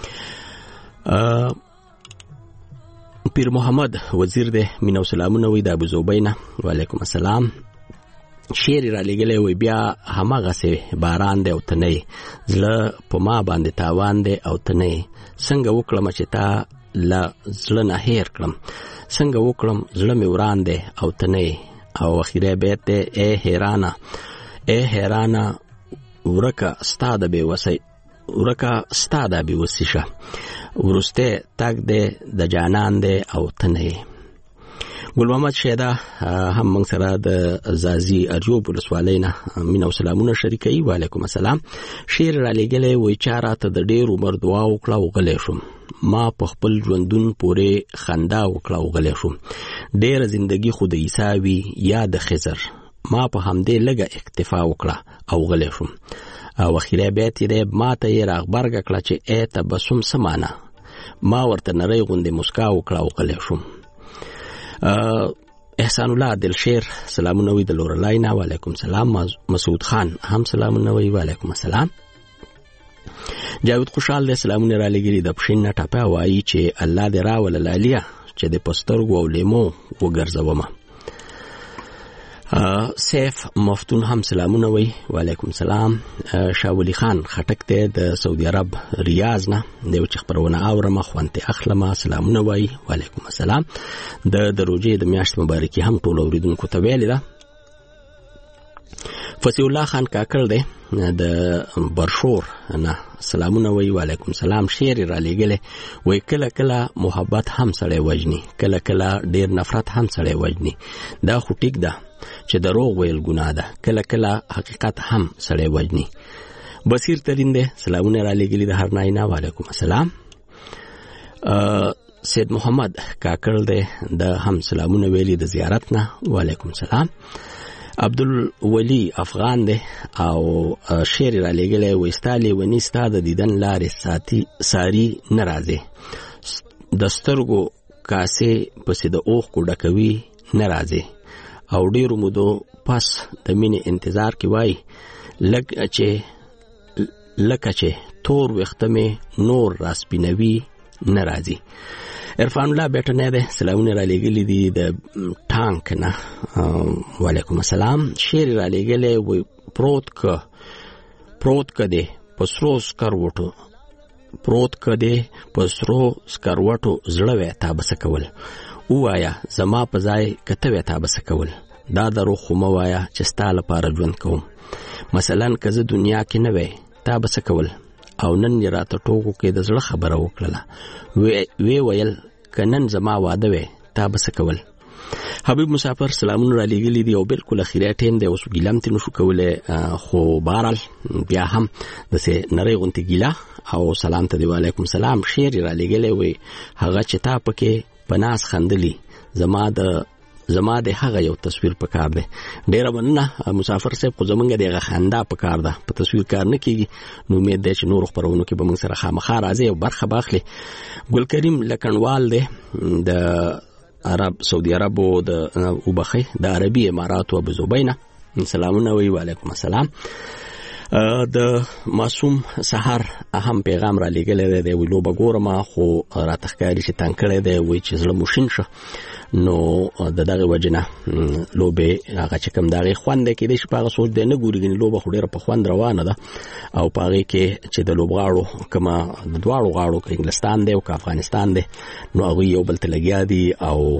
پیر محمد وزیر د مینو سلامونه وی د ابو زوبینا وعلیکم السلام. شعر را لګلې وی بیا همغه سه باران دی او تنه زله په ما باندې تاوان دی او تنه څنګه وکړم چې تا لا زله نه هیر کړم څنګه وکړم زله مې وران دی او تنه او اخیره بیت اے حیرانا اے حیرانا ورکا ستاده به وسی ورکا ستاده به وسیشه ورسته تاک دې د جانان دې او تنه. ګل محمد شیدا هم موږ سره د زازي ارجوب ولسوالینا مینو سلامونه شریکي. وعلیکم السلام. شعر را لګلې وای چاره ته د ډېر عمر دعا وکړه او غلې شم. ما په خپل ژوندون پورې خندا وکړه او غلې شم. ډېر زندگی خود عیسی وی یا د خضر ما په همدې لګه اکتفا وکړه او غلې شم. او اخیره بیت دې ما ته یې راغبرګ کړه چې ای تبسم سمانه ما ورته نری غوندې مسکا وکړه او غلې شم. احسان الله دلشیر سلامونه وی د لورلاینا. وعلیکم سلام. مسعود خان هم سلامونه وی. وعلیکم السلام. جاوید خوشحال دې سلامونه را لګری د پښین ټاپه وایي چې الله دې راول لالیا چې د پسترګو او لیمو وګرځوم. سیف مفتون هم سلامونه وی. وعلیکم سلام. شاولی خان خټک ته د سعودي عرب ریاض نه د وچ خبرونه اورم خوانته اخلم سلامونه وی. وعلیکم السلام. د دروجې د میاشت مبارکي هم ټول اوریدونکو ته ویل ده. فصیح الله خان کاکړ دی د برشور نه سلامونه وی. وعلیکم سلام. شعر را لګله وی کله کله محبت هم سړی وجني کله کله ډیر نفرت هم سړی وجني دا خو ټیک ده چې دروغ ویل ګناه ده کله کله حقیقت هم سړی وجني. بصیر ترین دی سلامونه را لګلی د هر ناینا. وعلیکم السلام. سید محمد کاکړ دی د هم سلامونه ویلي د زیارت نه. وعلیکم السلام. عبدالولی افغان دی او شعر را لګلی وستالی ونی ستا د دیدن لارې ساتي ساری ناراضه د سترګو کاسه پسې د اوخ کو ډکوي ناراضه او ډیرو مودو پس د مینې انتظار کې وای لکه چې لکه چې تور وختمه نور راسپینوي ناراضي. عرفان الله بیٹنه ده سلامونه را لګلی دي د ټانک نه. وعلیکم السلام. شعر را لګلی و پروت ک پروت کده پسرو سکروټو پروت کده پسرو سکروټو زړه وې تا بس کول وایا زما په ځای کته وې تا بس کول دا درو خو مو وایا چې ستاله لپاره ژوند کوم مثلا کزه دنیا کې نه وې تا بس کول او نن یې راته ټوکو کې د زړه خبره وکړه وی ویل کنن زما واده وې تا بس کول. حبیب مسافر سلامونه را لګلی دی او بالکل اخیری ټیم دی اوس ګیلم ته نشو کوله خو بهرال بیا هم د سه نری غونتی ګیلا او سلام ته دی. وعلیکم سلام. شعر را لګلی وی هغه چې تا پکې پناس خندلی زما د زما د هغه یو تصویر پکار دی. ډیر مننه مسافر صاحب خو زمونږ دغه خندا پکار ده په تصویر کار نه کیږي. نو امید ده چې نور خبرونه کې به موږ سره خامخا راځي او برخه باخلي. ګل کریم لکنوال دی د عرب سعودي عرب او د وبخي د عربي امارات او ابو زبینا سلامونه وی. وعلیکم السلام. د معصوم سحر اهم پیغام را لګل دی وی لو بګورما خو را تخکاری چې تنکړه دی وی چې زړه مشین شو نو د دغه وجنه لوبه هغه چې کوم دغه خوند کې د شپږ سوچ دی نه ګورګنی لوبه خو ډیره په خوند روانه ده او پاره کې چې د لوبغاړو کما د دواړو غاړو کې انګلستان دی او افغانستان دی نو هغه یو بل ته لګیا دي او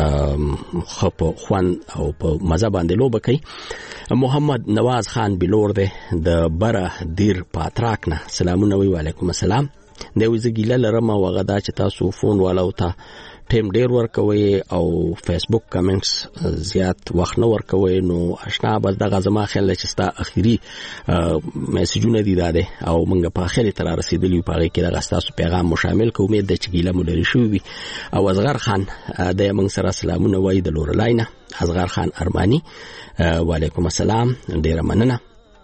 خپ خوند او په مزه باندې لوبه کوي. محمد نواز خان بلور دی د بره دیر پاتراک نه سلامونه وی. وعلیکم السلام. د وزګیله لرم او غدا چې تاسو فون والو ته ټیم ډیر ورکوي او فیسبوک کمنټس زیات وخت نه ورکوي نو آشنا بس دغه زما خیال چې ستا اخیری میسجونه دي داده او موږ په اخیری تر رسیدلی په هغه کې دغه تاسو پیغام مو شامل کوم امید ده چې ګیله مو لري شو وي او اصغر خان د موږ سره سلامونه وای د لورلاینه اصغر خان ارمانی وعلیکم السلام ډیر مننه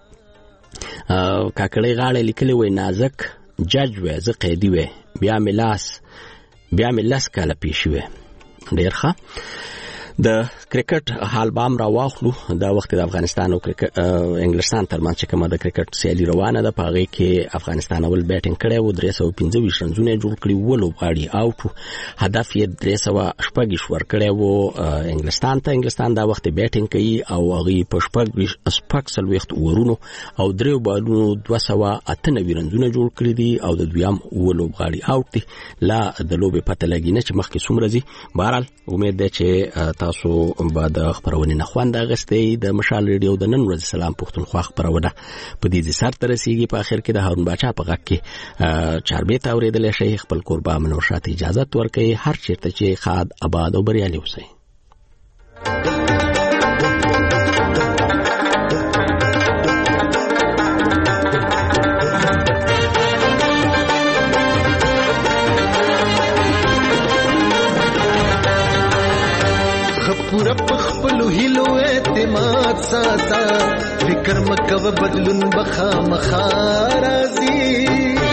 کاکړی غاړه لیکلی وای نازک جج وای زه قیدی وای بیا ملاس بیا ملاس کاله پیښ وای ډیر ښه د کرکټ حال بام را واخلو دا وخت د افغانستان او انګلستان ترمنځ چې کومه د کرکټ سیالي روانه ده په هغه کې افغانستان اول بیټینګ کړی و درې سوه پنځه ویشت رنونه جوړ کړي ولو غاړي اوټ هدف یې درې سوه شپږ ور کړی و انګلستان ته انګلستان دا وخت بیټینګ کوي او هغه په شپږ شپږ سلويخت ورونو او درې بالونو دوه سوه اته نوي رنونه جوړ کړي دي او د دویم ولو غاړي اوټ دي لا د لوبې پته لګی نه چې مخکې څومره ځي بهرحال امید ده چې تاسو بعد خبرونه نه خوند اغستې د مشال ریډیو د نن ورځ سلام پښتونخوا خبرونه په دې سر تر رسیدي په اخر کې د هارون باچا په غږ کې چاربې تا اوریدل شي خپل قربا منور شاته اجازه ورکړي هر چیرته چې خاد آباد او بریالي اوسئ پورا پخپلو هیلو اعتماد ساتا فکر مکو بدلون بخا مخارازی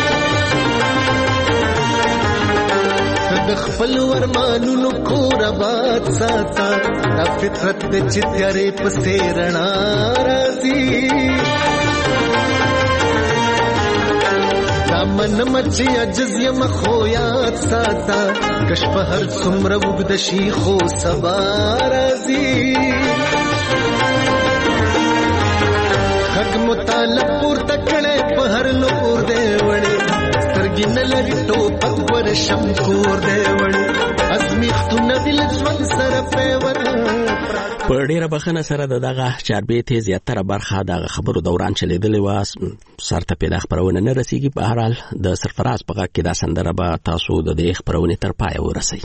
د خپل ورمانونو کور آباد ساتا دا فطرت د چتیارې پسې رڼا راځي دا من مچي عجز یم خو یاد ساتا کش په هر څومره وګد شي خو سبا راځي حق مطالب پورته کړي په هر لور دی وړي سترګې نه لري ټوپک ورشم کور دی وړي ازمیختونه دل ژوند سره پیور په ډیره بخنه سره دغه چاربې ته زیاتره برخه د خبرو دوران چلیدلې و سرته پیدا خبرونه نه رسیږي په هر حال د سرفراز په غږ کې دا سندره به تاسو د دې خبرونه تر پای ورسئ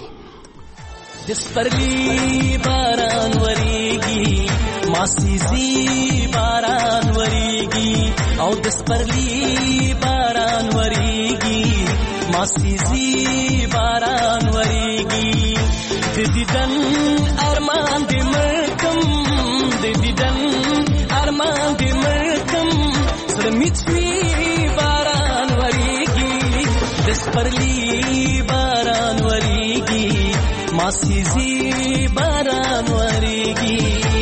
دسپرلی باران وریږي ماسیزي باران وریږي او دسپرلی باران وریږي ماسیزي باران وریږي د دیدن ارمان دې مرکم د دیدن ارمان دې مرکم سره میچوي باران وریږي دسپرلی باران وریږي ماسیزي باران وریږي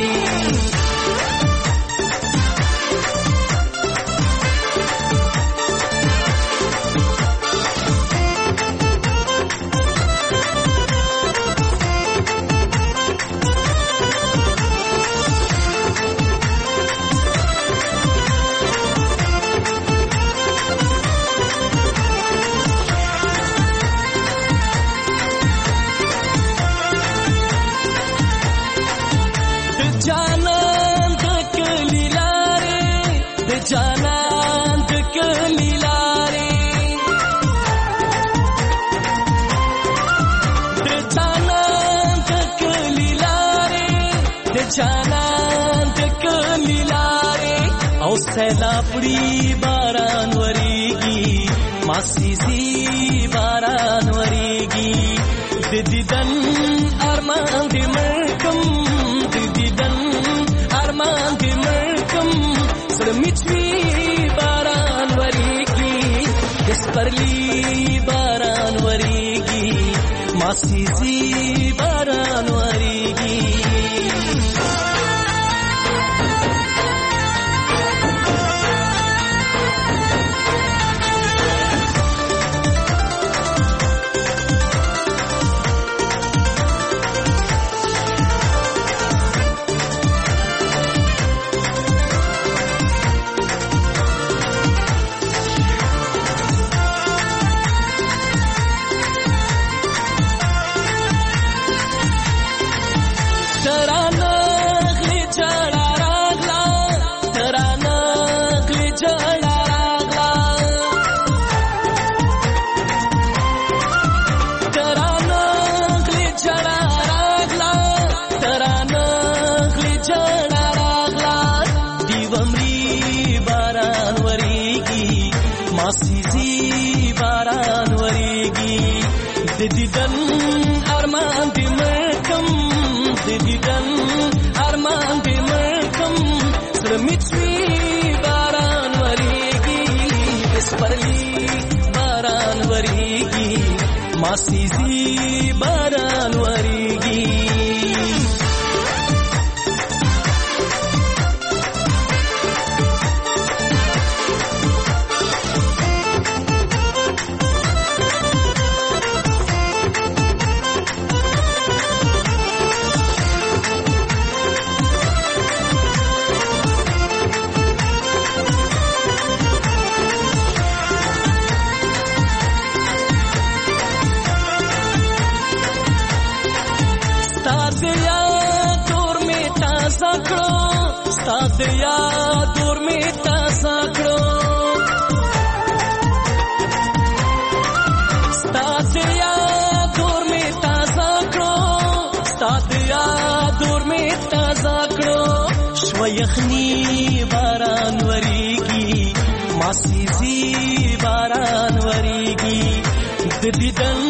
سیلابړي باران وریږي ماسیزي باران وریږي د دیدن ارمان دې مرکم د دیدن ارمان دې مرکم سره میچوي باران وریږي دسپرلی باران وریږي ماسیزي باران وریږي سپرلی باران وریږي ماسیزي باران وریږي دیا دور می تازه کړو ستا دیا دور می تازه کړو ستا دیا دور می تازه کړو شو یخنی باران وریږي ماسیزي باران وریږي د دیدن